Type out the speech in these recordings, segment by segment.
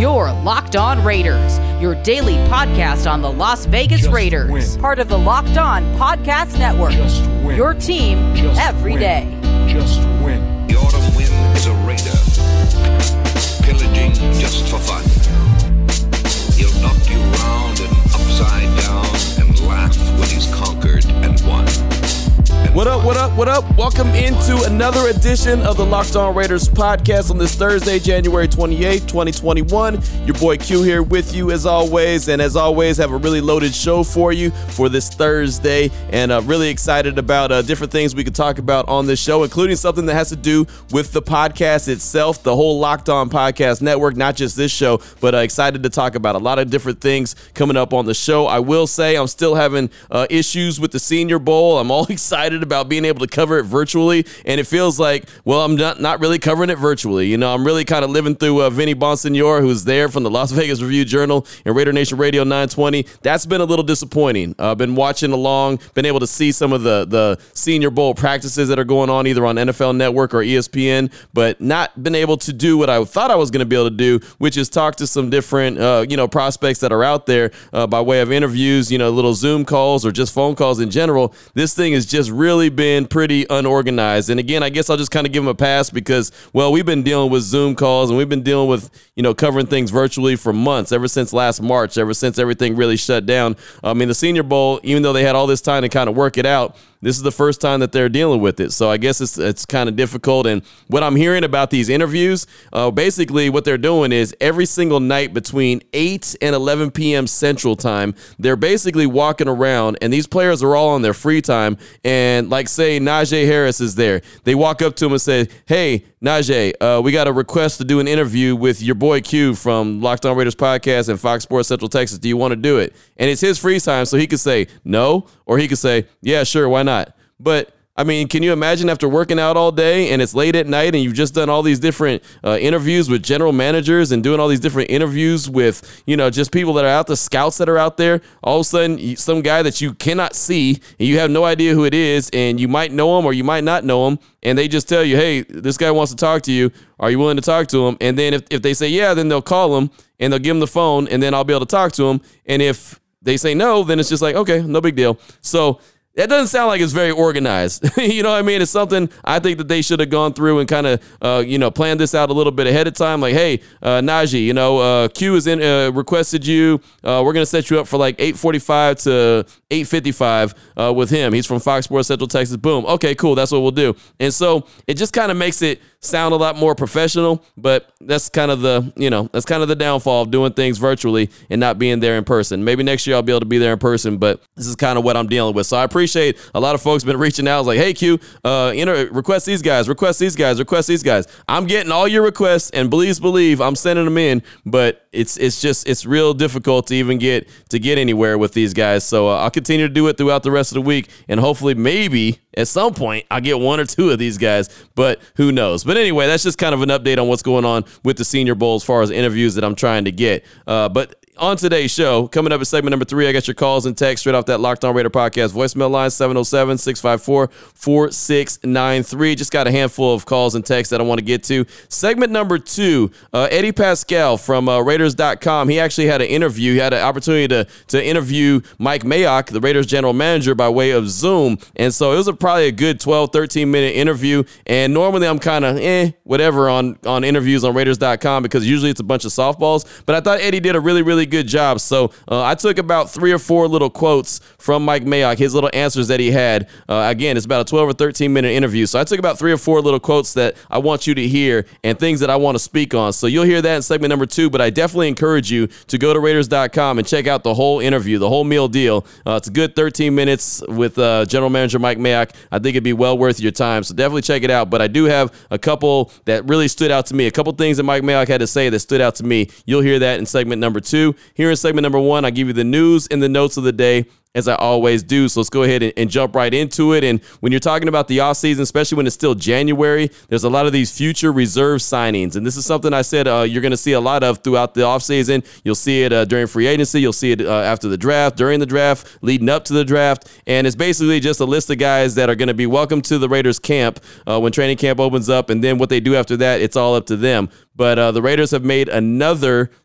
You're Locked On Raiders, your daily podcast on the Las Vegas Raiders. Win. Part of the Locked On Podcast Network. Your team every day. Just win. The autumn wind is a raider, pillaging just for fun. He'll knock you round and upside down and laugh when he's conquered and won. What up? Welcome into another edition of the Locked On Raiders podcast on this Thursday, January 28th, 2021. Your boy Q here with you as always, and as always have a really loaded show for you for this Thursday, and really excited about different things we could talk about on this show, including something that has to do with the podcast itself, the whole Locked On Podcast Network, not just this show, but excited to talk about a lot of different things coming up on the show. I will say I'm still having issues with the Senior Bowl. I'm all excited about being able to cover it virtually, and it feels like, well, I'm not really covering it virtually. You know, I'm really kind of living through Vinny Bonsignore, who's there from the Las Vegas Review-Journal and Raider Nation Radio 920. That's been a little disappointing. I've been watching along, been able to see some of the Senior Bowl practices that are going on either on NFL Network or ESPN, but not been able to do what I thought I was going to be able to do, which is talk to some different, prospects that are out there by way of interviews, little Zoom calls or just phone calls in general. This thing has just really been pretty unorganized. And again, I guess I'll just kind of give them a pass because, well, we've been dealing with Zoom calls and we've been dealing with, covering things virtually for months, ever since last March, ever since everything really shut down. I mean, the Senior Bowl, even though they had all this time to kind of work it out, this is the first time that they're dealing with it. So I guess it's kind of difficult. And what I'm hearing about these interviews, basically what they're doing is every single night between 8 and 11 p.m. Central Time, they're basically walking around, and these players are all on their free time. And like, say, Najee Harris is there. They walk up to him and say, hey, Najee, we got a request to do an interview with your boy Q from Locked On Raiders podcast and Fox Sports Central Texas. Do you want to do it? And it's his free time, so he could say no, or he could say, yeah, sure, why not? But I mean, can you imagine after working out all day and it's late at night and you've just done all these different interviews with general managers and doing all these different interviews with, just people that are out, the scouts that are out there, all of a sudden some guy that you cannot see and you have no idea who it is, and you might know him or you might not know him, and they just tell you, hey, this guy wants to talk to you. Are you willing to talk to him? And then if they say yeah, then they'll call him and they'll give him the phone, and then I'll be able to talk to him. And if they say no, then it's just like, okay, no big deal. So that doesn't sound like it's very organized. You know what I mean? It's something I think that they should have gone through and kind of, planned this out a little bit ahead of time. Like, hey, Najee, Q is requested you. We're going to set you up for like 8:45 to 8:55 with him. He's from Fox Sports Central Texas. Boom. Okay, cool. That's what we'll do. And so it just kind of makes it sound a lot more professional, but that's kind of the downfall of doing things virtually and not being there in person. Maybe next year I'll be able to be there in person, but this is kind of what I'm dealing with. So I appreciate a lot of folks been reaching out. I was like, hey, Q, request these guys. I'm getting all your requests, and please believe I'm sending them in, but it's real difficult to even get anywhere with these guys. So I'll continue to do it throughout the rest of the week, and hopefully maybe at some point I'll get one or two of these guys, but who knows? But anyway, that's just kind of an update on what's going on with the Senior Bowl as far as interviews that I'm trying to get. But on today's show, coming up at segment number 3, I got your calls and texts straight off that Locked On Raider podcast voicemail line, 707-654-4693. Just got a handful of calls and texts that I want to get to. Segment number 2, Eddie Pascal from Raiders.com. He actually had an interview. He had an opportunity to interview Mike Mayock, the Raiders general manager, by way of Zoom. And so it was probably a good 12, 13-minute interview. And normally I'm kind of whatever on interviews on Raiders.com because usually it's a bunch of softballs. But I thought Eddie did a really, really good job. So I took about 3 or 4 little quotes from Mike Mayock, his little answers that he had. Again, it's about a 12 or 13-minute interview. So I took about 3 or 4 little quotes that I want you to hear and things that I want to speak on. So you'll hear that in segment number 2, but I definitely encourage you to go to Raiders.com and check out the whole interview, the whole meal deal. It's a good 13 minutes with General Manager Mike Mayock. I think it'd be well worth your time. So definitely check it out. But I do have a couple that really stood out to me, a couple things that Mike Mayock had to say that stood out to me. You'll hear that in segment number 2. Here in segment number 1, I give you the news and the notes of the day, as I always do. So let's go ahead and jump right into it. And when you're talking about the offseason, especially when it's still January, there's a lot of these future reserve signings. And this is something I said you're going to see a lot of throughout the offseason. You'll see it during free agency. You'll see it after the draft, during the draft, leading up to the draft. And it's basically just a list of guys that are going to be welcome to the Raiders camp when training camp opens up. And then what they do after that, it's all up to them. But the Raiders have made another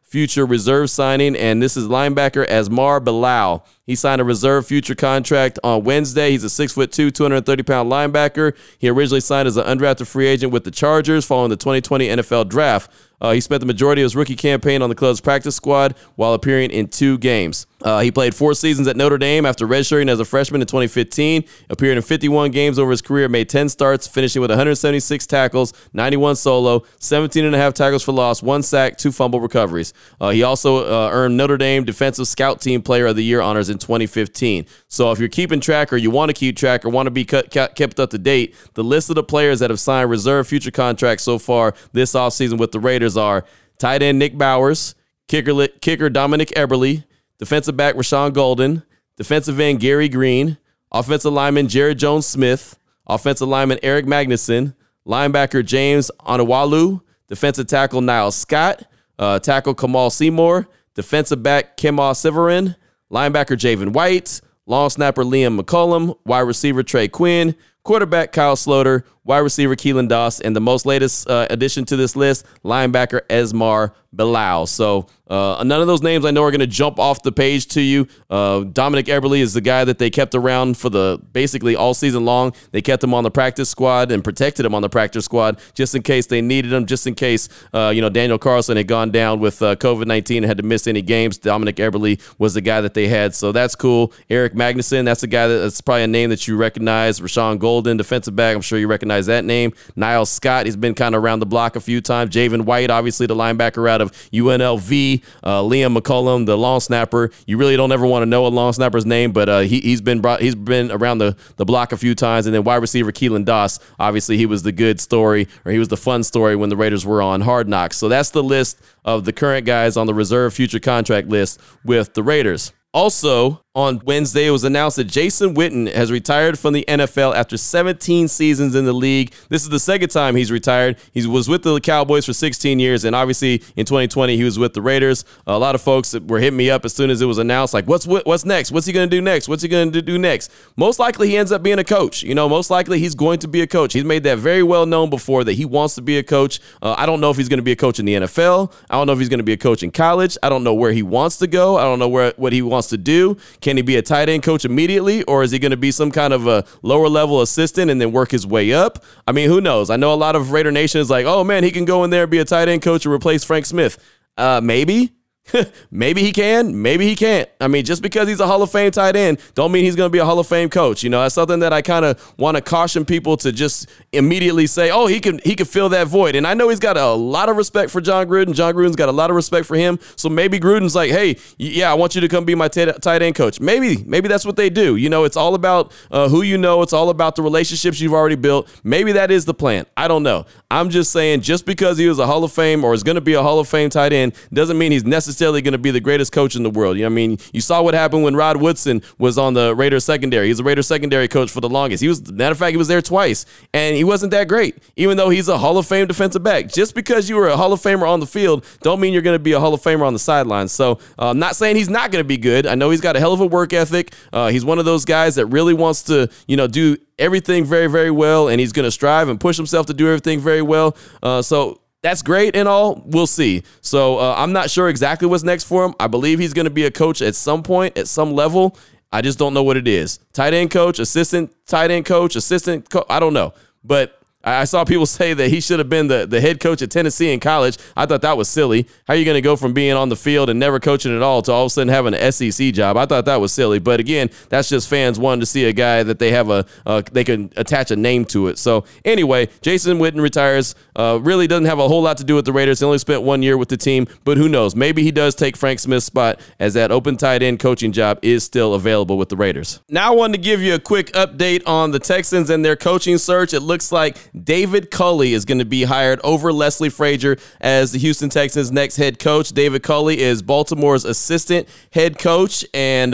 future reserve signing, and this is linebacker Asmar Bilal. He signed a reserve future contract on Wednesday. He's a 6'2", 230-pound linebacker. He originally signed as an undrafted free agent with the Chargers following the 2020 NFL Draft. He spent the majority of his rookie campaign on the club's practice squad while appearing in 2 games. He played 4 seasons at Notre Dame after redshirting as a freshman in 2015, appeared in 51 games over his career, made 10 starts, finishing with 176 tackles, 91 solo, 17.5 tackles for loss, 1 sack, 2 fumble recoveries. He also earned Notre Dame Defensive Scout Team Player of the Year honors in 2015. So if you're keeping track or you want to keep track or want to be kept up to date, the list of the players that have signed reserve future contracts so far this offseason with the Raiders are tight end Nick Bowers, kicker Dominic Eberle, defensive back Rashawn Golden, defensive end Gary Green, offensive lineman Jared Jones-Smith, offensive lineman Eric Magnuson, linebacker James Onawalu, defensive tackle Niles Scott, tackle Kamal Seymour, defensive back Kemal Severin, linebacker Javen White, long snapper Liam McCollum, wide receiver Trey Quinn, quarterback Kyle Sloter, wide receiver Keelan Doss, and the most latest addition to this list, linebacker Asmar Bilal. So none of those names I know are going to jump off the page to you. Dominic Eberle is the guy that they kept around for basically all season long. They kept him on the practice squad and protected him on the practice squad just in case they needed him, just in case Daniel Carlson had gone down with COVID-19 and had to miss any games. Dominic Eberle was the guy that they had, so that's cool. Eric Magnuson, that's a guy that's probably a name that you recognize. Rashawn Golden, defensive back, I'm sure you recognize that name. Niles Scott, he's been kind of around the block a few times. Javen White, obviously the linebacker out of UNLV. Liam McCollum, the long snapper. You really don't ever want to know a long snapper's name, but he's been around the block a few times. And then wide receiver Keelan Doss, obviously he was the good story, or he was the fun story when the Raiders were on Hard Knocks. So that's the list of the current guys on the reserve future contract list with the Raiders. Also, on Wednesday, it was announced that Jason Witten has retired from the NFL after 17 seasons in the league. This is the second time he's retired. He was with the Cowboys for 16 years, and obviously in 2020, he was with the Raiders. A lot of folks were hitting me up as soon as it was announced, like, what's next? What's he going to do next? What's he going to do next? Most likely, he ends up being a coach. Most likely, he's going to be a coach. He's made that very well known before that he wants to be a coach. I don't know if he's going to be a coach in the NFL. I don't know if he's going to be a coach in college. I don't know where he wants to go. I don't know what he wants to do. Can he be a tight end coach immediately, or is he going to be some kind of a lower level assistant and then work his way up? I mean, who knows? I know a lot of Raider Nation is like, oh man, he can go in there and be a tight end coach and replace Frank Smith. Maybe. Maybe he can, maybe he can't. I mean, just because he's a Hall of Fame tight end don't mean he's going to be a Hall of Fame coach. That's something that I kind of want to caution people to just immediately say, oh, he can fill that void. And I know he's got a lot of respect for John Gruden. John Gruden's got a lot of respect for him. So maybe Gruden's like, hey, yeah, I want you to come be my tight end coach. Maybe that's what they do. It's all about who you know. It's all about the relationships you've already built. Maybe that is the plan. I don't know. I'm just saying, just because he was a Hall of Fame or is going to be a Hall of Fame tight end doesn't mean he's necessarily going to be the greatest coach in the world. You saw what happened when Rod Woodson was on the Raiders secondary. He's a Raiders secondary coach for the longest. Matter of fact, he was there twice, and he wasn't that great, even though he's a Hall of Fame defensive back. Just because you were a Hall of Famer on the field don't mean you're going to be a Hall of Famer on the sidelines. So I'm not saying he's not going to be good. I know he's got a hell of a work ethic. He's one of those guys that really wants to, do everything very, very well, and he's going to strive and push himself to do everything very well. So that's great and all. We'll see. So I'm not sure exactly what's next for him. I believe he's going to be a coach at some point, at some level. I just don't know what it is. Tight end coach, assistant tight end coach, I don't know. But I saw people say that he should have been the head coach at Tennessee in college. I thought that was silly. How are you going to go from being on the field and never coaching at all to all of a sudden having an SEC job? I thought that was silly. But again, that's just fans wanting to see a guy that they have they can attach a name to it. So anyway, Jason Witten retires. Really doesn't have a whole lot to do with the Raiders. He only spent 1 year with the team, but who knows? Maybe he does take Frank Smith's spot, as that open tight end coaching job is still available with the Raiders. Now I wanted to give you a quick update on the Texans and their coaching search. It looks like David Culley is going to be hired over Leslie Frazier as the Houston Texans' next head coach. David Culley is Baltimore's assistant head coach. And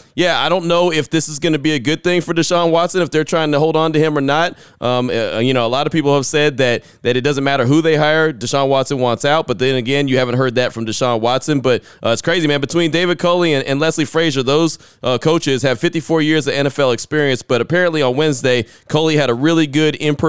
I don't know if this is going to be a good thing for Deshaun Watson, if they're trying to hold on to him or not. A lot of people have said that it doesn't matter who they hire. Deshaun Watson wants out. But then again, you haven't heard that from Deshaun Watson. But it's crazy, man. Between David Culley and Leslie Frazier, those coaches have 54 years of NFL experience. But apparently on Wednesday, Culley had a really good in-person interview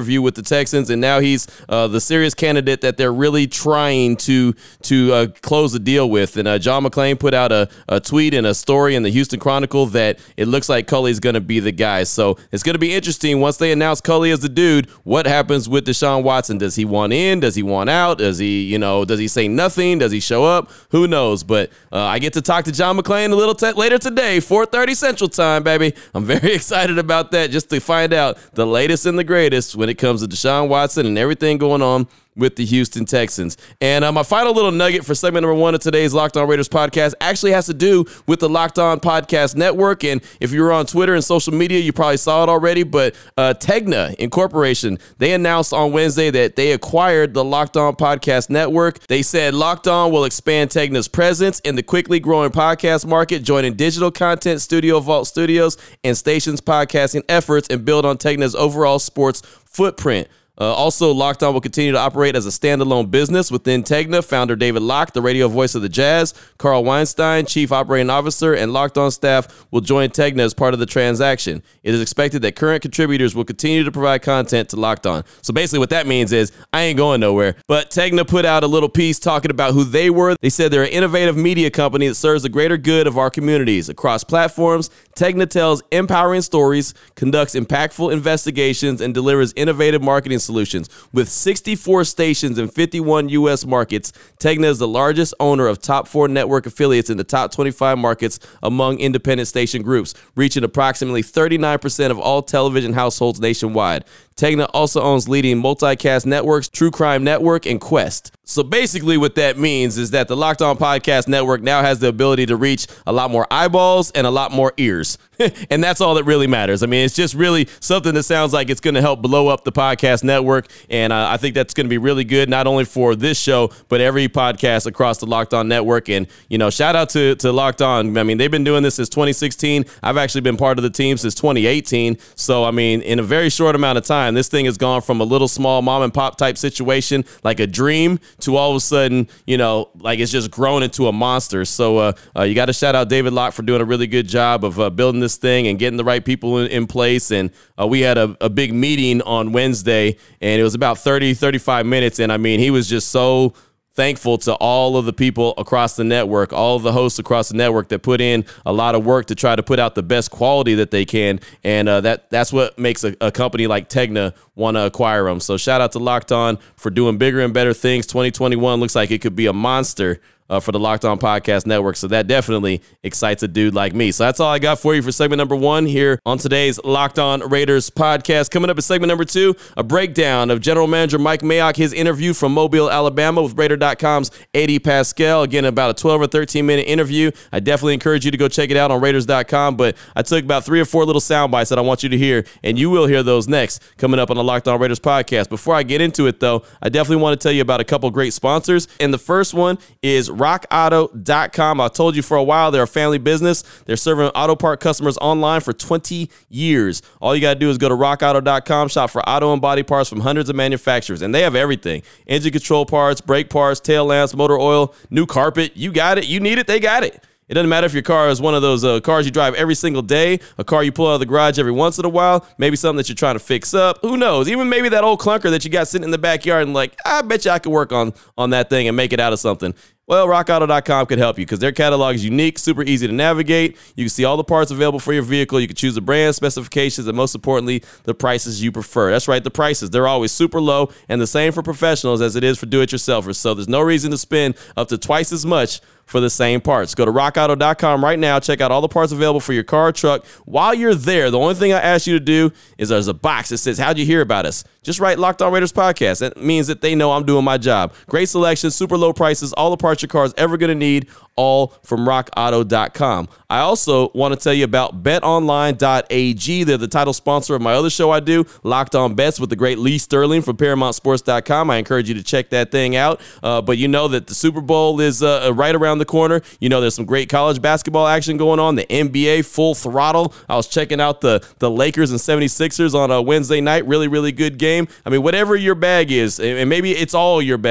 interview with the Texans, and now he's the serious candidate that they're really trying to close the deal with. And John McClain put out a tweet and a story in the Houston Chronicle that it looks like Culley's going to be the guy. So it's going to be interesting once they announce Culley as the dude. What happens with Deshaun Watson? Does he want in? Does he want out? Does he say nothing? Does he show up? Who knows? But I get to talk to John McClain a little later today, 4:30 Central Time, baby. I'm very excited about that, just to find out the latest and the greatest when it comes to Deshaun Watson and everything going on with the Houston Texans. And my final little nugget for segment number 1 of today's Locked On Raiders podcast actually has to do with the Locked On Podcast Network. And if you were on Twitter and social media, you probably saw it already, but Tegna Incorporation, they announced on Wednesday that they acquired the Locked On Podcast Network. They said Locked On will expand Tegna's presence in the quickly growing podcast market, joining digital content studio Vault Studios and stations podcasting efforts, and build on Tegna's overall sports footprint. Also, Locked On will continue to operate as a standalone business within Tegna. Founder David Locke, the radio voice of the Jazz, Carl Weinstein, Chief Operating Officer, and Locked On staff will join Tegna as part of the transaction. It is expected that current contributors will continue to provide content to Locked On. So basically what that means is I ain't going nowhere. But Tegna put out a little piece talking about who they were. They said they're an innovative media company that serves the greater good of our communities. Across platforms, Tegna tells empowering stories, conducts impactful investigations, and delivers innovative marketing solutions. With 64 stations in 51 U.S. markets, Tegna is the largest owner of top 4 network affiliates in the top 25 markets among independent station groups, reaching approximately 39% of all television households nationwide. Tegna also owns leading multicast networks, True Crime Network, and Quest. So basically what that means is that the Locked On Podcast Network now has the ability to reach a lot more eyeballs and a lot more ears. And that's all that really matters. I mean, it's just really something that sounds like it's going to help blow up the podcast network. And I think that's going to be really good, not only for this show, but every podcast across the Locked On network. And, shout out to Locked On. I mean, they've been doing this since 2016. I've actually been part of the team since 2018. So, I mean, in a very short amount of time, this thing has gone from a little small mom and pop type situation, like a dream, to all of a sudden, like it's just grown into a monster. So you got to shout out David Locke for doing a really good job of building this thing and getting the right people in place. And we had a big meeting on Wednesday, and it was about 35 minutes. And I mean, he was just so thankful to all of the people across the network, all of the hosts across the network that put in a lot of work to try to put out the best quality that they can. And that's what makes a company like Tegna want to acquire them. So shout out to Locked On for doing bigger and better things. 2021 looks like it could be a monster for the Locked On Podcast Network. So that definitely excites a dude like me. So that's all I got for you for segment number 1 here on today's Locked On Raiders podcast. Coming up in segment number 2, a breakdown of General Manager Mike Mayock, his interview from Mobile, Alabama with Raider.com's Eddie Pascal. Again, about a 12 or 13 minute interview. I definitely encourage you to go check it out on Raiders.com, but I took about 3 or 4 little sound bites that I want you to hear, and you will hear those next coming up on the Locked On Raiders podcast. Before I get into it, though, I definitely want to tell you about a couple great sponsors, and the first one is RockAuto.com. I told you for a while they're a family business. They're serving auto part customers online for 20 years. All you got to do is go to RockAuto.com, shop for auto and body parts from hundreds of manufacturers, and they have everything. Engine control parts, brake parts, tail lamps, motor oil, new carpet. You got it. You need it. They got it. It doesn't matter if your car is one of those cars you drive every single day, a car you pull out of the garage every once in a while, maybe something that you're trying to fix up. Who knows? Even maybe that old clunker that you got sitting in the backyard and like, I bet you I could work on that thing and make it out of something. Well, RockAuto.com could help you because their catalog is unique, super easy to navigate. You can see all the parts available for your vehicle. You can choose the brand, specifications, and most importantly, the prices you prefer. That's right, the prices. They're always super low and the same for professionals as it is for do-it-yourselfers. So there's no reason to spend up to twice as much for the same parts. Go to RockAuto.com right now. Check out all the parts available for your car or truck. While you're there, the only thing I ask you to do is there's a box that says, how'd you hear about us? Just write Locked On Raiders podcast. That means that they know I'm doing my job. Great selection, super low prices, all the parts your car is ever going to need, all from RockAuto.com. I also want to tell you about BetOnline.ag. They're the title sponsor of my other show I do, Locked On Bets, with the great Lee Sterling from ParamountSports.com. I encourage you to check that thing out. But you know that the Super Bowl is right around the corner. You know there's some great college basketball action going on. The NBA full throttle. I was checking out the Lakers and 76ers on a Wednesday night. Really, really good game. I mean, whatever your bag is, and maybe it's all your bag,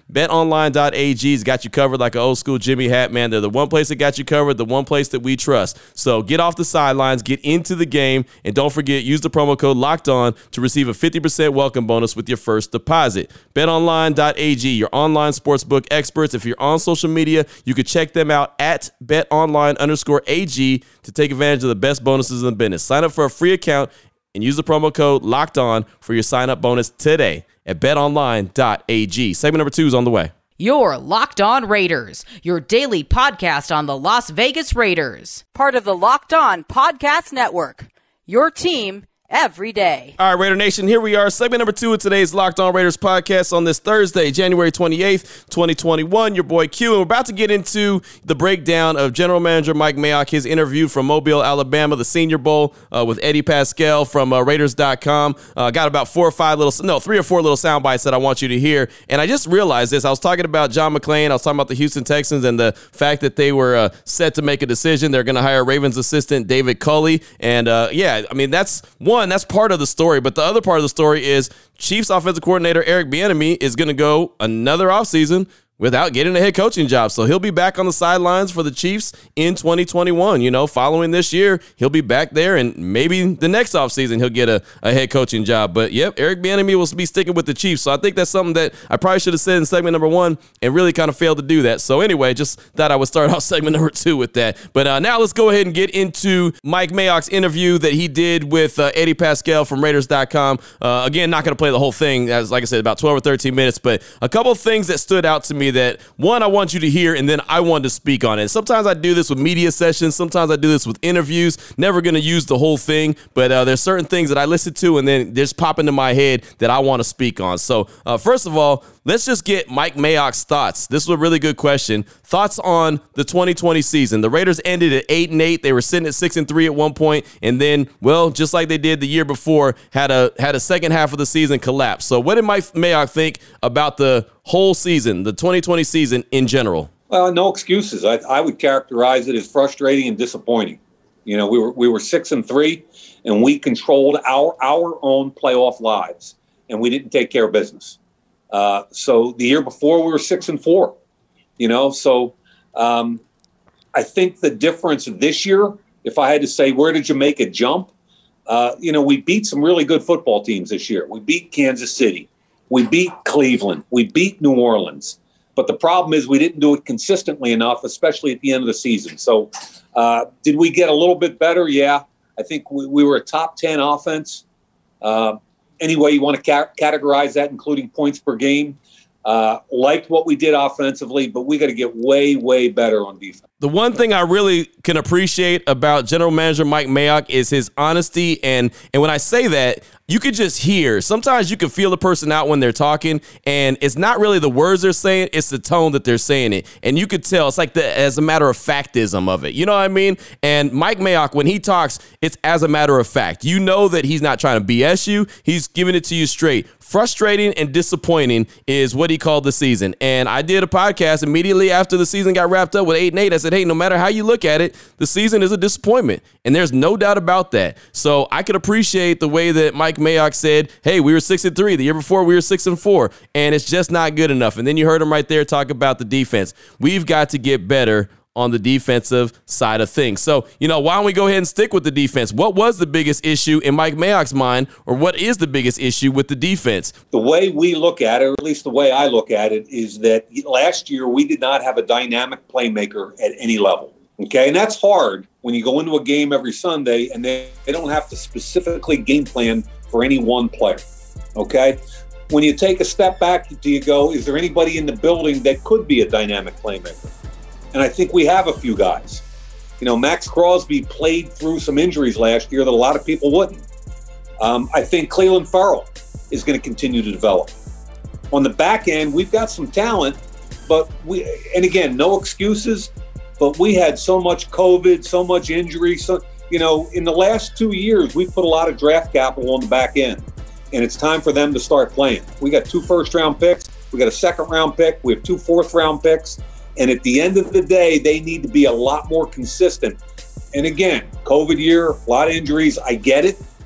BetOnline.ag's got you covered like an old school Jimmy hat, man. They're the one place that got you covered, the one place that we trust. So get off the sidelines, get into the game, and don't forget, use the promo code LOCKEDON to receive a 50% welcome bonus with your first deposit. BetOnline.ag, your online sportsbook experts. If you're on social media, you can check them out at BetOnline_AG to take advantage of the best bonuses in the business. Sign up for a free account and use the promo code LOCKEDON for your sign-up bonus today at betonline.ag. Segment number 2 is on the way. Your Locked On Raiders, your daily podcast on the Las Vegas Raiders. Part of the Locked On Podcast Network, your team every day. All right, Raider Nation, here we are. Segment number 2 of today's Locked On Raiders podcast on this Thursday, January 28th, 2021. Your boy Q, and we're about to get into the breakdown of General Manager Mike Mayock, his interview from Mobile, Alabama, the Senior Bowl with Eddie Pascal from Raiders.com. Got about 3 or 4 little sound bites that I want you to hear. And I just realized this. I was talking about John McClain. I was talking about the Houston Texans and the fact that they were set to make a decision. They're going to hire Ravens assistant David Culley. And that's part of the story. But the other part of the story is Chiefs offensive coordinator Eric Bieniemy is going to go another offseason without getting a head coaching job. So he'll be back on the sidelines for the Chiefs in 2021. Following this year, he'll be back there, and maybe the next offseason he'll get a head coaching job. But, yep, Eric Bieniemy will be sticking with the Chiefs. So I think that's something that I probably should have said in segment number 1 and really kind of failed to do that. So anyway, just thought I would start off segment number 2 with that. But now let's go ahead and get into Mike Mayock's interview that he did with Eddie Pascal from Raiders.com. Again, not going to play the whole thing, as like I said, about 12 or 13 minutes. But a couple of things that stood out to me that, one, I want you to hear, and then I wanted to speak on it. Sometimes I do this with media sessions. Sometimes I do this with interviews. Never going to use the whole thing, but there's certain things that I listen to and then just pop into my head that I want to speak on. So first of all, let's just get Mike Mayock's thoughts. This was a really good question. Thoughts on the 2020 season. The Raiders ended at 8-8. They were sitting at 6-3 at one point, and then, well, just like they did the year before, had a second half of the season collapse. So what did Mike Mayock think about the whole season, the 2020 season in general? Well, no excuses. I would characterize it as frustrating and disappointing. We were 6-3, and we controlled our own playoff lives, and we didn't take care of business. So the year before we were 6-4. So I think the difference this year, if I had to say where did you make a jump, we beat some really good football teams this year. We beat Kansas City. We beat Cleveland. We beat New Orleans. But the problem is we didn't do it consistently enough, especially at the end of the season. So did we get a little bit better? Yeah. I think we were a top 10 offense. Any way you want to categorize that, including points per game. Liked what we did offensively, but we got to get way, way better on defense. The one thing I really can appreciate about General Manager Mike Mayock is his honesty. And when I say that, you could just hear. Sometimes you can feel the person out when they're talking, and it's not really the words they're saying, it's the tone that they're saying it. And you could tell. It's like as a matter of factism of it. You know what I mean? And Mike Mayock, when he talks, it's as a matter of fact. You know that he's not trying to BS you. He's giving it to you straight. Frustrating and disappointing is what he called the season. And I did a podcast immediately after the season got wrapped up with 8-8. I said, hey, no matter how you look at it, the season is a disappointment. And there's no doubt about that. So I could appreciate the way that Mike Mayock said, hey, we were 6-3. The year before we were 6-4. And it's just not good enough. And then you heard him right there talk about the defense. We've got to get better on the defensive side of things. So, why don't we go ahead and stick with the defense? What was the biggest issue in Mike Mayock's mind, or what is the biggest issue with the defense? The way we look at it, or at least the way I look at it, is that last year we did not have a dynamic playmaker at any level. Okay, and that's hard when you go into a game every Sunday and they don't have to specifically game plan for any one player. Okay, when you take a step back, do you go, is there anybody in the building that could be a dynamic playmaker? And I think we have a few guys. Max Crosby played through some injuries last year that a lot of people wouldn't. I think Clelin Ferrell is going to continue to develop. On the back end, we've got some talent, but and again, no excuses, but we had so much COVID, so much injury. So, in the last 2 years, we've put a lot of draft capital on the back end, and it's time for them to start playing. We got 2 first-round picks. We got a second-round pick. We have 2 fourth-round picks. And at the end of the day, they need to be a lot more consistent. And again, COVID year, a lot of injuries. I get it.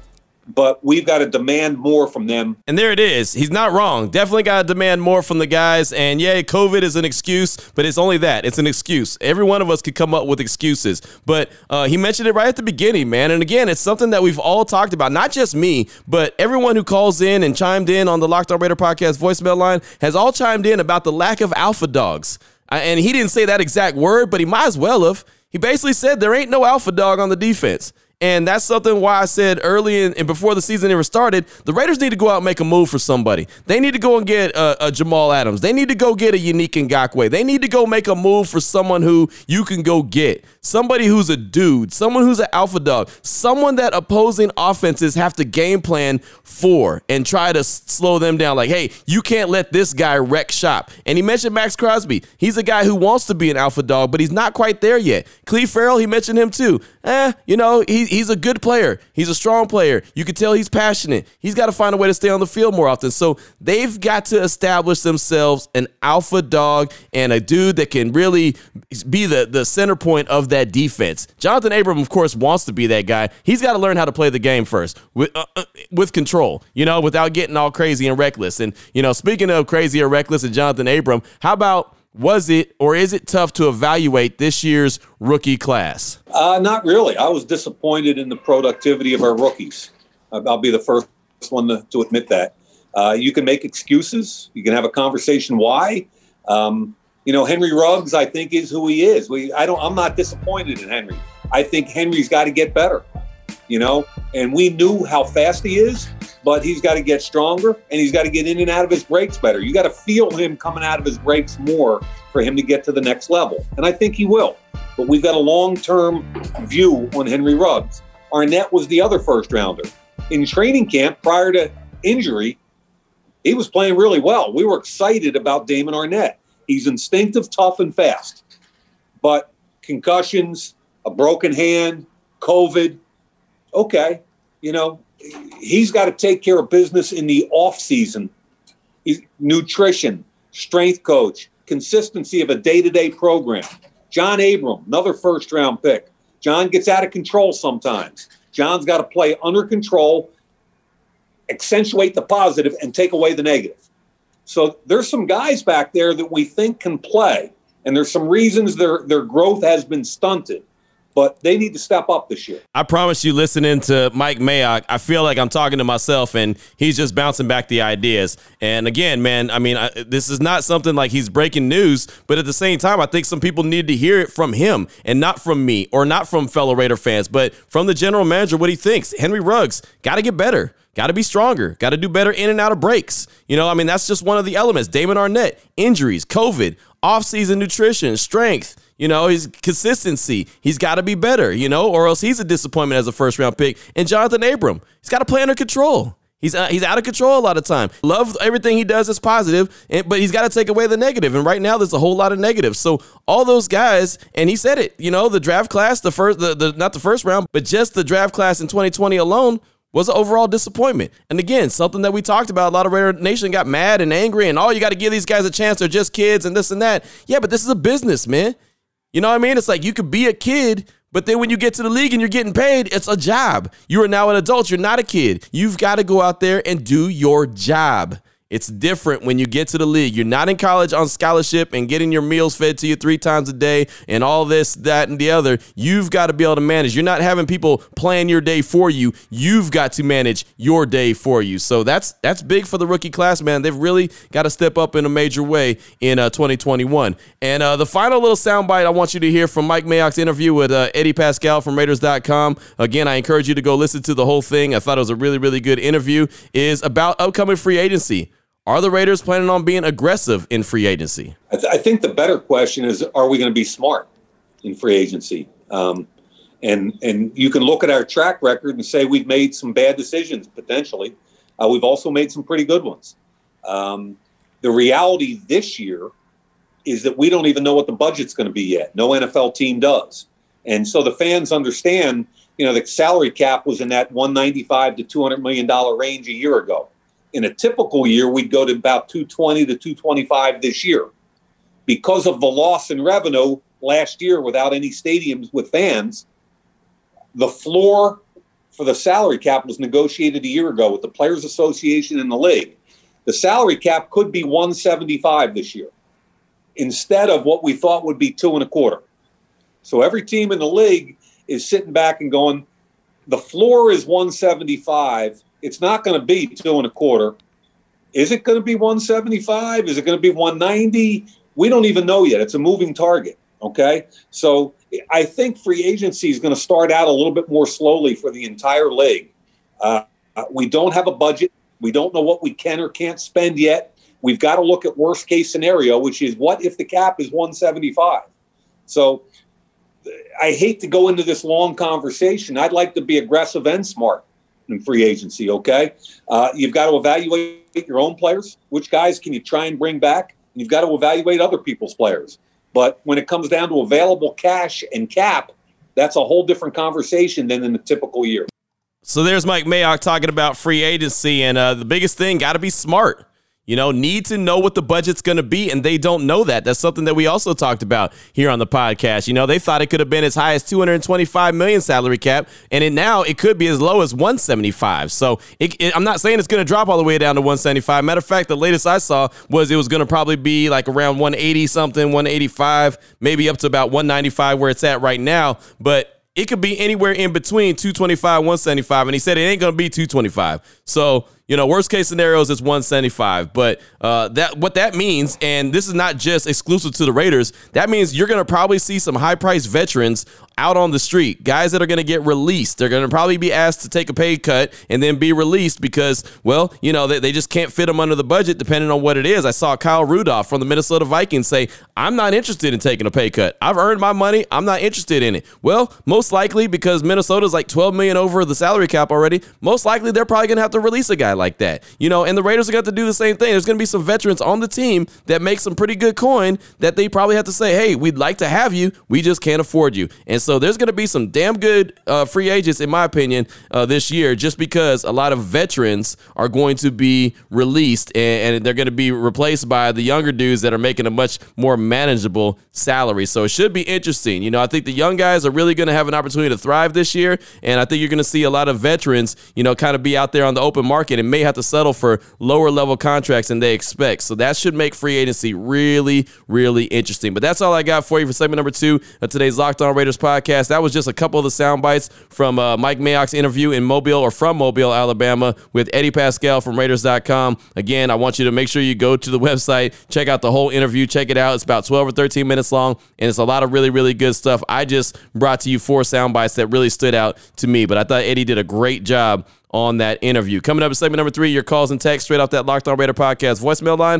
but we've got to demand more from them. And there it is. He's not wrong. Definitely got to demand more from the guys. And yeah, COVID is an excuse, but it's only that. It's an excuse. Every one of us could come up with excuses. But he mentioned it right at the beginning, man. And again, it's something that we've all talked about. Not just me, but everyone who calls in and chimed in on the Locked On Raider podcast voicemail line has all chimed in about the lack of alpha dogs. And he didn't say that exact word, but he might as well have. He basically said there ain't no alpha dog on the defense. And that's something why I said early and before the season ever started, the Raiders need to go out and make a move for somebody. They need to go and get a Jamal Adams. They need to go get a Unique Ngakoue. They need to go make a move for someone who you can go get. Somebody who's a dude, someone who's an alpha dog, someone that opposing offenses have to game plan for and try to slow them down. Like, hey, you can't let this guy wreck shop. And he mentioned Max Crosby. He's a guy who wants to be an alpha dog, but he's not quite there yet. Cleve Farrell, he mentioned him too. He's a good player. He's a strong player. You can tell he's passionate. He's got to find a way to stay on the field more often. So they've got to establish themselves an alpha dog and a dude that can really be the center point of that defense. Jonathan Abram, of course, wants to be that guy. He's got to learn how to play the game first with control, without getting all crazy and reckless. And, speaking of crazy or reckless and Jonathan Abram, how about was it or is it tough to evaluate this year's rookie class? Not really. I was disappointed in the productivity of our rookies. I'll be the first one to admit that. You can make excuses. You can have a conversation why. Henry Ruggs, I think, is who he is. I'm not disappointed in Henry. I think Henry's got to get better, and we knew how fast he is, but he's got to get stronger and he's got to get in and out of his breaks better. You got to feel him coming out of his breaks more for him to get to the next level. And I think he will. But we've got a long-term view on Henry Ruggs. Arnett was the other first rounder. In training camp prior to injury, he was playing really well. We were excited about Damon Arnett. He's instinctive, tough, and fast. But concussions, a broken hand, COVID, okay, he's got to take care of business in the off season. Nutrition, strength coach, consistency of a day-to-day program. John Abram, another first-round pick. John gets out of control sometimes. John's got to play under control, accentuate the positive, and take away the negative. So there's some guys back there that we think can play, and there's some reasons their growth has been stunted. But they need to step up this year. I promise you, listening to Mike Mayock, I feel like I'm talking to myself, and he's just bouncing back the ideas. And again, man, this is not something like he's breaking news, but at the same time, I think some people need to hear it from him and not from me or not from fellow Raider fans, but from the general manager, what he thinks. Henry Ruggs, got to get better. Got to be stronger. Got to do better in and out of breaks. That's just one of the elements. Damon Arnett, injuries, COVID, offseason nutrition, strength. His consistency. He's got to be better, or else he's a disappointment as a first-round pick. And Jonathan Abram, he's got to play under control. He's out of control a lot of time. Love everything he does is positive, but he's got to take away the negative. And right now, there's a whole lot of negatives. So all those guys, and he said it, the draft class, not the first round, but just the draft class in 2020 alone was an overall disappointment. And again, something that we talked about, a lot of Raider Nation got mad and angry, and you got to give these guys a chance. They're just kids and this and that. Yeah, but this is a business, man. You know what I mean? It's like you could be a kid, but then when you get to the league and you're getting paid, it's a job. You are now an adult. You're not a kid. You've got to go out there and do your job. It's different when you get to the league. You're not in college on scholarship and getting your meals fed to you 3 times a day and all this, that, and the other. You've got to be able to manage. You're not having people plan your day for you. You've got to manage your day for you. So that's big for the rookie class, man. They've really got to step up in a major way in 2021. And the final little soundbite I want you to hear from Mike Mayock's interview with Eddie Pascal from Raiders.com. Again, I encourage you to go listen to the whole thing. I thought it was a really, really good interview. Is about upcoming free agency. Are the Raiders planning on being aggressive in free agency? I think the better question is, are we going to be smart in free agency? And you can look at our track record and say we've made some bad decisions, potentially. We've also made some pretty good ones. The reality this year is that we don't even know what the budget's going to be yet. No NFL team does. And so the fans understand, the salary cap was in that $195 to $200 million range a year ago. In a typical year, we'd go to about 220 to 225 this year. Because of the loss in revenue last year without any stadiums with fans, the floor for the salary cap was negotiated a year ago with the Players Association and the league. The salary cap could be 175 this year instead of what we thought would be 2.25. So every team in the league is sitting back and going, the floor is 175. It's not going to be 2.25. Is it going to be 175? Is it going to be 190? We don't even know yet. It's a moving target. Okay. So I think free agency is going to start out a little bit more slowly for the entire league. We don't have a budget. We don't know what we can or can't spend yet. We've got to look at worst case scenario, which is what if the cap is 175? So I hate to go into this long conversation. I'd like to be aggressive and smart in free agency, okay? You've got to evaluate your own players. Which guys can you try and bring back? You've got to evaluate other people's players. But when it comes down to available cash and cap, that's a whole different conversation than in a typical year. So there's Mike Mayock talking about free agency, and the biggest thing, got to be smart. You know, need to know what the budget's going to be, and they don't know that. That's something that we also talked about here on the podcast. You know, they thought it could have been as high as $225 million salary cap, and now it could be as low as $175. So I'm not saying it's going to drop all the way down to $175. Matter of fact, the latest I saw was it was going to probably be like around $180-something, $185, maybe up to about $195 where it's at right now. But it could be anywhere in between $225, $175, and he said it ain't going to be $225. So, you know, worst case scenarios is $175. But what that means, and this is not just exclusive to the Raiders, that means you're going to probably see some high-priced veterans out on the street, guys that are going to get released. They're going to probably be asked to take a pay cut and then be released because, well, you know, they just can't fit them under the budget depending on what it is. I saw Kyle Rudolph from the Minnesota Vikings say, I'm not interested in taking a pay cut. I've earned my money. I'm not interested in it. Well, most likely because Minnesota's like $12 million over the salary cap already, most likely they're probably going to have to release a guy like that. You know, and the Raiders are going to have to do the same thing. There's going to be some veterans on the team that make some pretty good coin that they probably have to say, hey, we'd like to have you. We just can't afford you. And so there's going to be some damn good free agents, in my opinion, this year, just because a lot of veterans are going to be released and they're going to be replaced by the younger dudes that are making a much more manageable salary. So it should be interesting. You know, I think the young guys are really going to have an opportunity to thrive this year. And I think you're going to see a lot of veterans, you know, kind of be out there on the open market and may have to settle for lower level contracts than they expect. So that should make free agency really, really interesting. But that's all I got for you for segment number 2 of today's Locked On Raiders podcast. That was just a couple of the sound bites from Mike Mayock's interview in Mobile or from Mobile, Alabama with Eddie Pascal from Raiders.com. Again, I want you to make sure you go to the website, check out the whole interview, check it out. It's about 12 or 13 minutes long, and it's a lot of really, really good stuff. I just brought to you 4 sound bites that really stood out to me, but I thought Eddie did a great job on that interview. Coming up in segment number 3, your calls and texts straight off that Locked On Raider podcast voicemail line,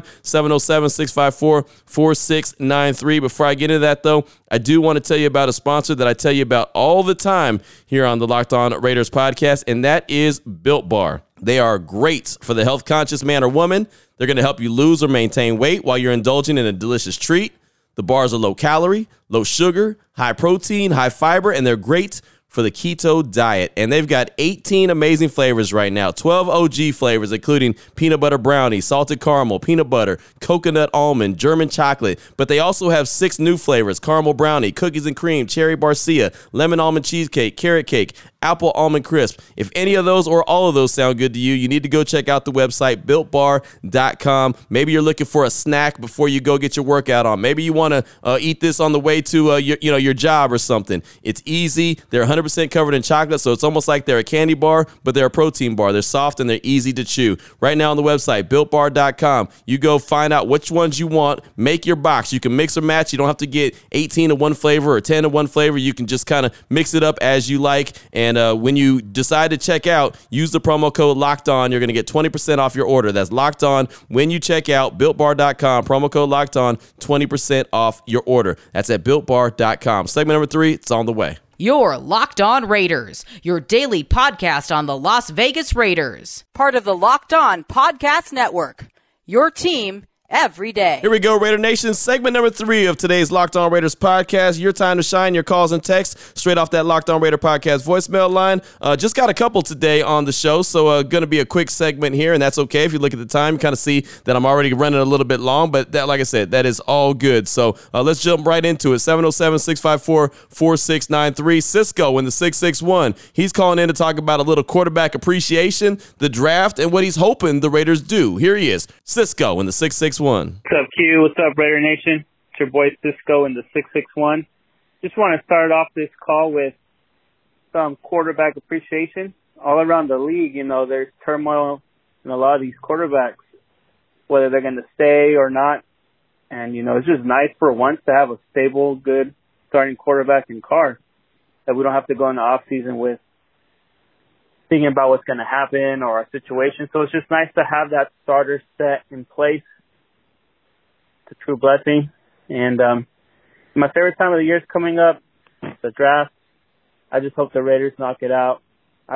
707-654-4693. Before I get into that, though, I do want to tell you about a sponsor that I tell you about all the time here on the Locked On Raiders podcast, and that is Built Bar. They are great for the health-conscious man or woman. They're going to help you lose or maintain weight while you're indulging in a delicious treat. The bars are low-calorie, low sugar, high protein, high fiber, and they're great for the keto diet. And they've got 18 amazing flavors right now, 12 OG flavors, including peanut butter brownie, salted caramel, peanut butter, coconut almond, German chocolate. But they also have 6 new flavors: caramel brownie, cookies and cream, cherry barcia, lemon almond cheesecake, carrot cake, apple almond crisp. If any of those or all of those sound good to you, you need to go check out the website, BuiltBar.com. Maybe you're looking for a snack before you go get your workout on. Maybe you want to eat this on the way to your job or something. It's easy. They're 100% covered in chocolate, so it's almost like they're a candy bar, but they're a protein bar. They're soft and they're easy to chew. Right now on the website, BuiltBar.com, you go find out which ones you want. Make your box. You can mix or match. You don't have to get 18 of one flavor or 10 of one flavor. You can just kind of mix it up as you like. And when you decide to check out, use the promo code Locked On. You're going to get 20% off your order. That's Locked On when you check out. BuiltBar.com, promo code Locked On, 20% off your order. That's at BuiltBar.com. Segment number 3, it's on the way. Your Locked On Raiders, your daily podcast on the Las Vegas Raiders. Part of the Locked On Podcast Network, your team every day. Here we go, Raider Nation. Segment number 3 of today's Locked On Raiders podcast. Your time to shine. Your calls and texts straight off that Locked On Raider podcast voicemail line. Just got a couple today on the show, so going to be a quick segment here, and that's okay. If you look at the time, you kind of see that I'm already running a little bit long, but that, like I said, that is all good. So let's jump right into it. 707-654-4693. Cisco in the 661. He's calling in to talk about a little quarterback appreciation, the draft, and what he's hoping the Raiders do. Here he is, Cisco in the 661. What's up, Q? What's up, Raider Nation? It's your boy Cisco in the 661. Just want to start off this call with some quarterback appreciation. All around the league, there's turmoil in a lot of these quarterbacks, whether they're going to stay or not. And, it's just nice for once to have a stable, good starting quarterback in Carr, that we don't have to go in the offseason with thinking about what's going to happen or our situation. So it's just nice to have that starter set in place. It's a true blessing. And my favorite time of the year is coming up, the draft. I just hope the Raiders knock it out. I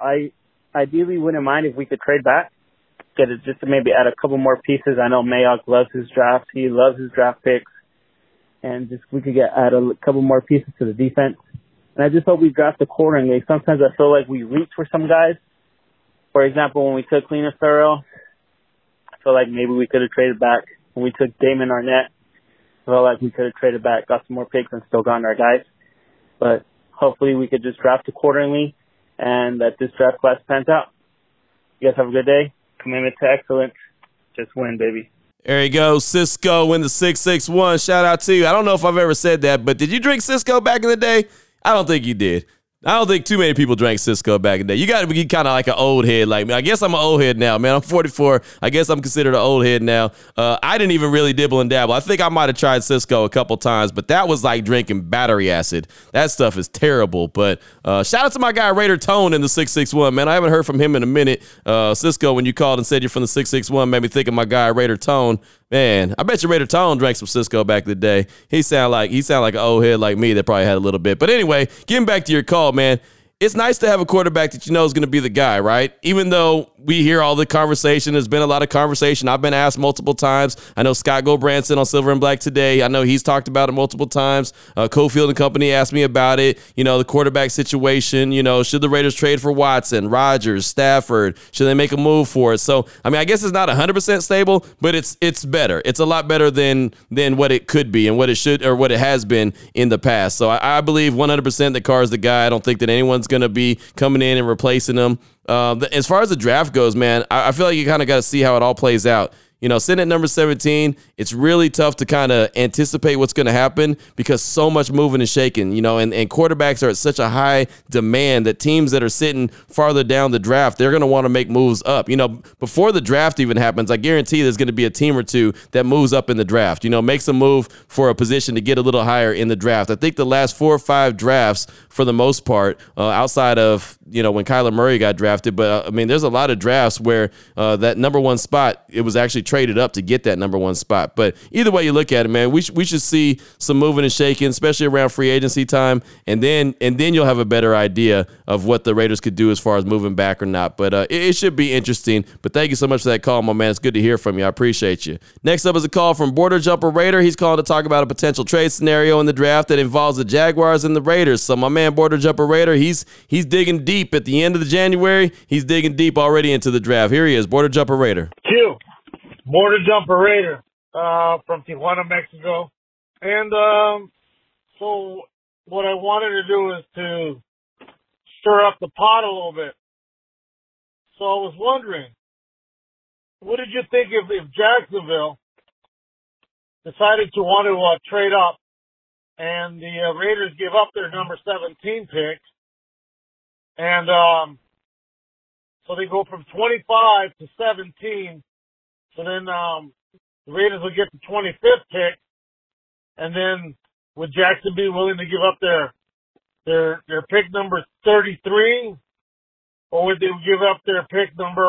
ideally wouldn't mind if we could trade back, get it just to maybe add a couple more pieces. I know Mayock loves his draft. He loves his draft picks. And just we could add a couple more pieces to the defense. And I just hope we draft accordingly. Sometimes I feel like we reach for some guys. For example, when we took Lena Thurl, I feel like maybe we could have traded back. When we took Damon Arnett, I felt like we could have traded back, got some more picks, and still gotten our guys. But hopefully we could just draft accordingly and that this draft class pans out. You guys have a good day. Commitment to excellence. Just win, baby. There you go, Cisco in the 661. Shout out to you. I don't know if I've ever said that, but did you drink Cisco back in the day? I don't think you did. I don't think too many people drank Cisco back in the day. You got to be kind of like an old head like me. I guess I'm an old head now, man. I'm 44. I guess I'm considered an old head now. I didn't even really dibble and dabble. I think I might have tried Cisco a couple times, but that was like drinking battery acid. That stuff is terrible. But shout out to my guy Raider Tone in the 661, man. I haven't heard from him in a minute. Cisco, when you called and said you're from the 661, made me think of my guy Raider Tone. Man, I bet you Raider Tone drank some Cisco back in the day. He sound like an old head like me that probably had a little bit. But anyway, getting back to your call, man. It's nice to have a quarterback that you know is going to be the guy, right? Even though we hear all the conversation, there's been a lot of conversation. I've been asked multiple times. I know Scott Gobranson on Silver and Black today. I know he's talked about it multiple times. Cofield and company asked me about it. The quarterback situation. Should the Raiders trade for Watson, Rodgers, Stafford? Should they make a move for it? So, I guess it's not 100% stable, but it's better. It's a lot better than what it could be and what it should or what it has been in the past. So I believe 100% that Carr is the guy. I don't think that anyone's going to be coming in and replacing him. As far as the draft goes, man, I feel like you kind of got to see how it all plays out. Sitting at number 17, it's really tough to kind of anticipate what's going to happen because so much moving and shaking, and quarterbacks are at such a high demand that teams that are sitting farther down the draft, they're going to want to make moves up. Before the draft even happens, I guarantee there's going to be a team or two that moves up in the draft, makes a move for a position to get a little higher in the draft. I think the last 4 or 5 drafts, for the most part, outside of, when Kyler Murray got drafted, but there's a lot of drafts where that number 1 spot, it was actually traded up to get that number 1 spot. But either way you look at it, man, we should see some moving and shaking, especially around free agency time, and then you'll have a better idea of what the Raiders could do as far as moving back or not. But it should be interesting. But thank you so much for that call, my man. It's good to hear from you. I appreciate you. Next up is a call from Border Jumper Raider. He's calling to talk about a potential trade scenario in the draft that involves the Jaguars and the Raiders. So my man Border Jumper Raider, he's digging deep at the end of the January. He's digging deep already into the draft. Here he is, Border Jumper Raider. Q. Border Jumper Raider from Tijuana, Mexico. And so what I wanted to do is to stir up the pot a little bit. So I was wondering, what did you think if Jacksonville decided to want to trade up and the Raiders give up their number 17 pick, and so they go from 25 to 17. So then the Raiders will get the 25th pick, and then would Jackson be willing to give up their pick number 33, or would they give up their pick number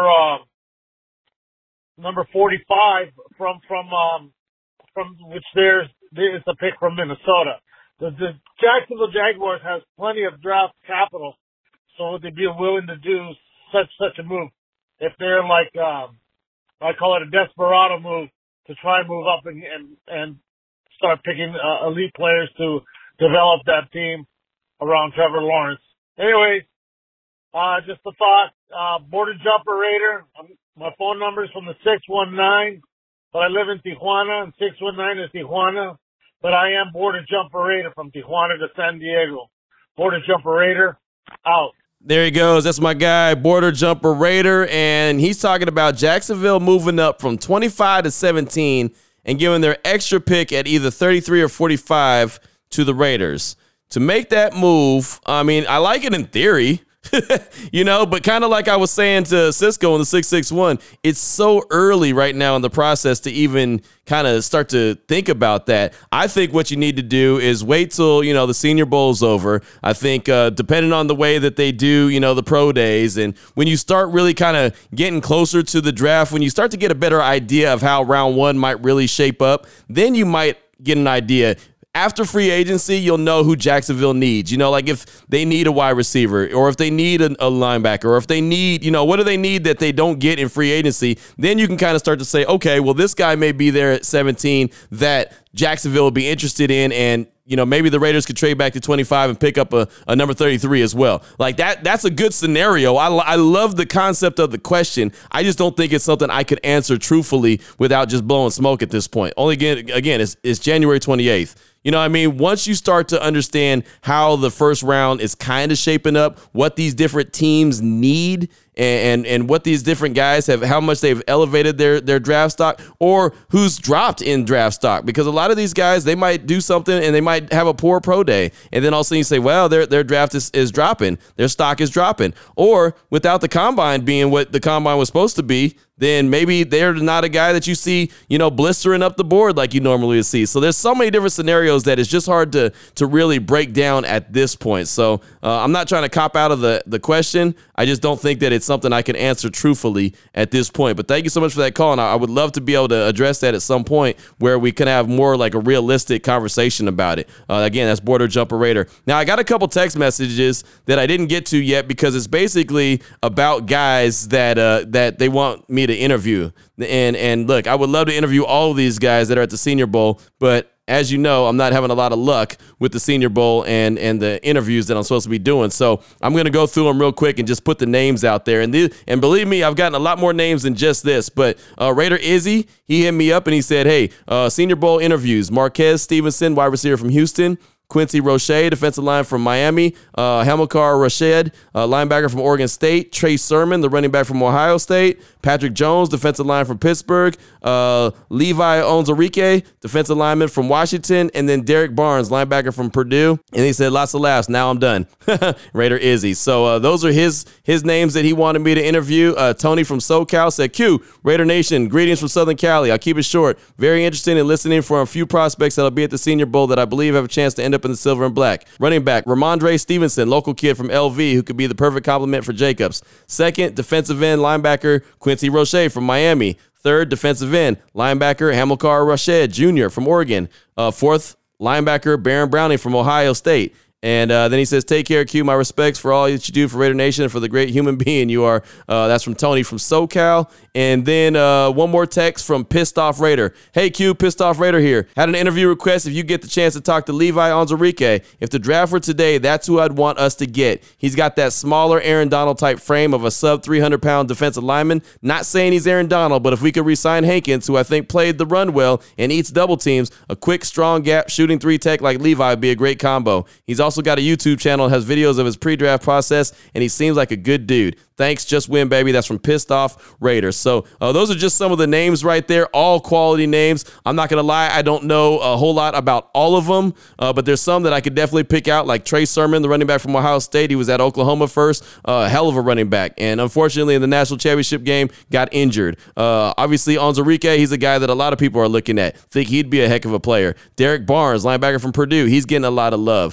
45 from which there's a pick from Minnesota? The Jacksonville Jaguars has plenty of draft capital, so would they be willing to do such a move if they're like I call it a desperado move to try and move up and start picking elite players to develop that team around Trevor Lawrence. Anyway, just a thought, Border Jumper Raider. My phone number is from the 619, but I live in Tijuana, and 619 is Tijuana. But I am Border Jumper Raider from Tijuana to San Diego. Border Jumper Raider, out. There he goes. That's my guy, Border Jumper Raider, and he's talking about Jacksonville moving up from 25 to 17 and giving their extra pick at either 33 or 45 to the Raiders. To make that move, I mean, I like it in theory, but kind of like I was saying to Cisco in the 661, it's so early right now in the process to even kind of start to think about that. I think what you need to do is wait till, the Senior Bowl's over. I think depending on the way that they do, the pro days, and when you start really kind of getting closer to the draft, when you start to get a better idea of how round one might really shape up, then you might get an idea. After free agency, you'll know who Jacksonville needs. Like if they need a wide receiver, or if they need a linebacker, or if they need, what do they need that they don't get in free agency? Then you can kind of start to say, okay, well, this guy may be there at 17 that Jacksonville will be interested in, and maybe the Raiders could trade back to 25 and pick up a number 33 as well. Like that's a good scenario. I love the concept of the question. I just don't think it's something I could answer truthfully without just blowing smoke at this point. Only again, it's January 28th. Once you start to understand how the first round is kind of shaping up, what these different teams need, and what these different guys have, how much they've elevated their draft stock, or who's dropped in draft stock. Because a lot of these guys, they might do something and they might have a poor pro day, and then all of a sudden you say, well, their draft is dropping, their stock is dropping. Or without the combine being what the combine was supposed to be, then maybe they're not a guy that you see, blistering up the board like you normally see. So there's so many different scenarios that it's just hard to really break down at this point. So I'm not trying to cop out of the question. I just don't think that it's something I can answer truthfully at this point. But thank you so much for that call, and I would love to be able to address that at some point where we can have more like a realistic conversation about it. Again, that's Border Jumper Raider. Now, I got a couple text messages that I didn't get to yet because it's basically about guys that they want me to interview. And look, I would love to interview all of these guys that are at the Senior Bowl, but as you know, I'm not having a lot of luck with the Senior Bowl and the interviews that I'm supposed to be doing. So I'm going to go through them real quick and just put the names out there. And believe me, I've gotten a lot more names than just this. But Raider Izzy, he hit me up and he said, hey, Senior Bowl interviews. Marquez Stevenson, wide receiver from Houston. Quincy Roche, defensive line from Miami. Hamilcar Rashed, linebacker from Oregon State. Trey Sermon, the running back from Ohio State. Patrick Jones, defensive line from Pittsburgh. Levi Onwuzurike, defensive lineman from Washington. And then Derek Barnes, linebacker from Purdue. And he said, lots of laughs. Now I'm done. Raider Izzy. So those are his names that he wanted me to interview. Tony from SoCal said, Q, Raider Nation, greetings from Southern Cali. I'll keep it short. Very interested in listening for a few prospects that'll be at the Senior Bowl that I believe have a chance to end up in the silver and black. Running back, Ramondre Stevenson, local kid from LV who could be the perfect complement for Jacobs. Second, defensive end linebacker, Quincy Roche from Miami. Third, defensive end linebacker, Hamilcar Rashed Jr. from Oregon. Fourth, linebacker, Baron Browning from Ohio State. And then he says, take care, Q. My respects for all that you do for Raider Nation and for the great human being you are. That's from Tony from SoCal. And then one more text from Pissed Off Raider. Hey, Q, Pissed Off Raider here. Had an interview request if you get the chance to talk to Levi Onwuzurike. If the draft were today, that's who I'd want us to get. He's got that smaller Aaron Donald type frame of a sub 300-pound defensive lineman. Not saying he's Aaron Donald, but if we could re-sign Hankins, who I think played the run well and eats double teams, a quick, strong gap shooting 3-tech like Levi would be a great combo. He's also got a YouTube channel, has videos of his pre-draft process, and he seems like a good dude. Thanks, just win, baby. That's from Pissed Off Raiders. So those are just some of the names right there, all quality names. I'm not going to lie, I don't know a whole lot about all of them, but there's some that I could definitely pick out, like Trey Sermon, the running back from Ohio State. He was at Oklahoma first, hell of a running back, and unfortunately in the national championship game got injured. Obviously, Onwuzurike, he's a guy that a lot of people are looking at. Think he'd be a heck of a player. Derek Barnes, linebacker from Purdue, he's getting a lot of love.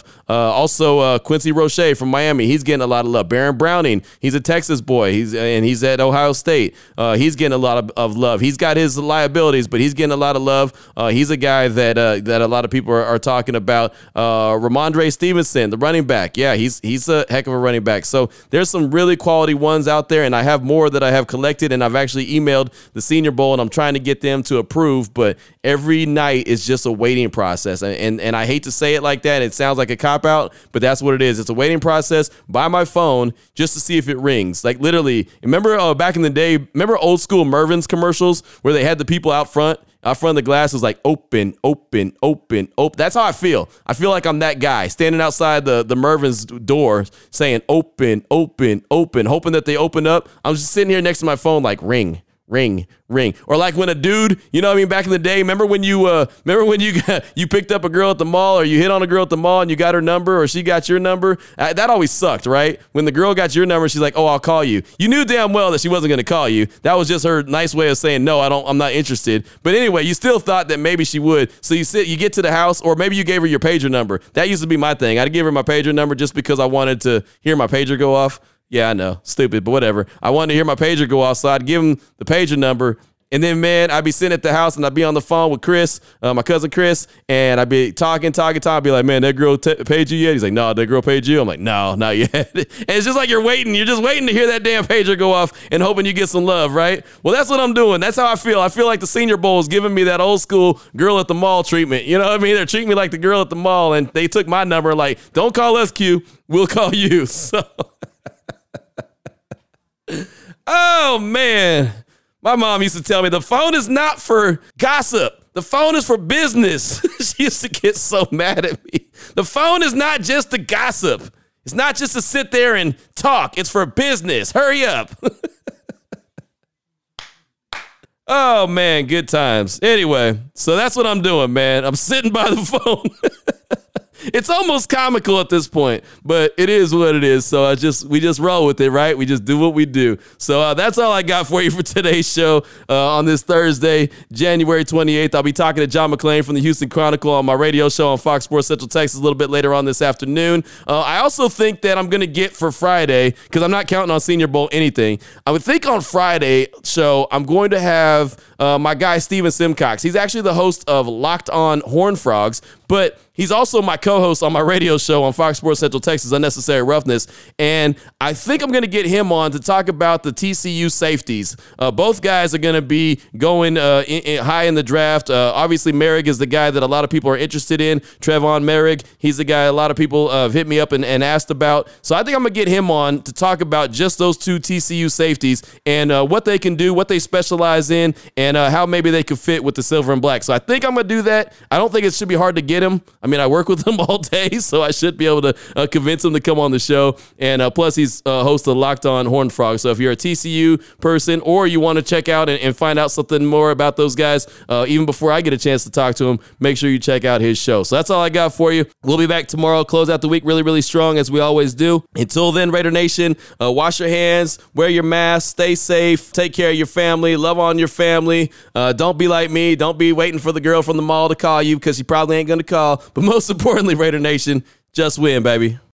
Also, Quincy Roche from Miami, he's getting a lot of love. Baron Browning, he's a Texas boy. He's at Ohio State. He's getting a lot of love. He's got his liabilities, but he's getting a lot of love. He's a guy that a lot of people are talking about. Ramondre Stevenson, the running back. Yeah, he's a heck of a running back. So there's some really quality ones out there, and I have more that I have collected, and I've actually emailed the Senior Bowl, and I'm trying to get them to approve, but every night is just a waiting process. And I hate to say it like that. It sounds like a cop-out, but that's what it is. It's a waiting process by my phone just to see if it rings. Like, literally, remember back in the day, remember old school Mervyn's commercials where they had the people out front of the glass was like, open, open, open, open. That's how I feel. I feel like I'm that guy standing outside the Mervyn's door saying, open, open, open, hoping that they open up. I'm just sitting here next to my phone like, ring, ring, ring. Or like when a dude, you know what I mean, back in the day, remember when you picked up a girl at the mall, or you hit on a girl at the mall and you got her number, or she got your number? That always sucked, right? When the girl got your number, she's like, oh, I'll call you. You knew damn well that she wasn't going to call you. That was just her nice way of saying, no, I'm not interested. But anyway, you still thought that maybe she would. So you get to the house, or maybe you gave her your pager number. That used to be my thing. I'd give her my pager number just because I wanted to hear my pager go off. Yeah, I know. Stupid, but whatever. I wanted to hear my pager go off, so I'd give him the pager number. And then, man, I'd be sitting at the house, and I'd be on the phone with Chris, my cousin Chris, and I'd be talking. I'd be like, man, that girl paid you yet? He's like, no, that girl paid you? I'm like, no, not yet. And it's just like you're just waiting to hear that damn pager go off and hoping you get some love, right? Well, that's what I'm doing. That's how I feel. I feel like the Senior Bowl is giving me that old school girl at the mall treatment. You know what I mean? They're treating me like the girl at the mall, and they took my number like, don't call us, Q. We'll call you. So... Oh, man. My mom used to tell me the phone is not for gossip. The phone is for business. She used to get so mad at me. The phone is not just to gossip. It's not just to sit there and talk. It's for business. Hurry up. Oh, man, good times. Anyway, so that's what I'm doing, man. I'm sitting by the phone. It's almost comical at this point, but it is what it is. So we just roll with it, right? We just do what we do. So that's all I got for you for today's show on this Thursday, January 28th. I'll be talking to John McClain from the Houston Chronicle on my radio show on Fox Sports Central Texas a little bit later on this afternoon. I also think that I'm going to get for Friday, because I'm not counting on Senior Bowl anything. I would think on Friday show, I'm going to have my guy, Steven Simcox. He's actually the host of Locked On Horned Frogs, but he's also my co-host on my radio show on Fox Sports Central Texas, Unnecessary Roughness. And I think I'm going to get him on to talk about the TCU safeties. Both guys are going to be going high in the draft. Obviously, Merrick is the guy that a lot of people are interested in. Trevon Merrick, he's the guy a lot of people have hit me up and asked about. So I think I'm going to get him on to talk about just those two TCU safeties and what they can do, what they specialize in, and how maybe they could fit with the silver and black. So I think I'm going to do that. I don't think it should be hard to get him. I mean, I work with him all day, so I should be able to convince him to come on the show. And plus, he's host of Locked On Horned Frogs. So if you're a TCU person or you want to check out and find out something more about those guys, even before I get a chance to talk to him, make sure you check out his show. So that's all I got for you. We'll be back tomorrow, close out the week really, really strong as we always do. Until then, Raider Nation, wash your hands, wear your mask, stay safe, take care of your family, love on your family. Don't be like me. Don't be waiting for the girl from the mall to call you, because she probably ain't going to call. But most importantly, Raider Nation, just win, baby.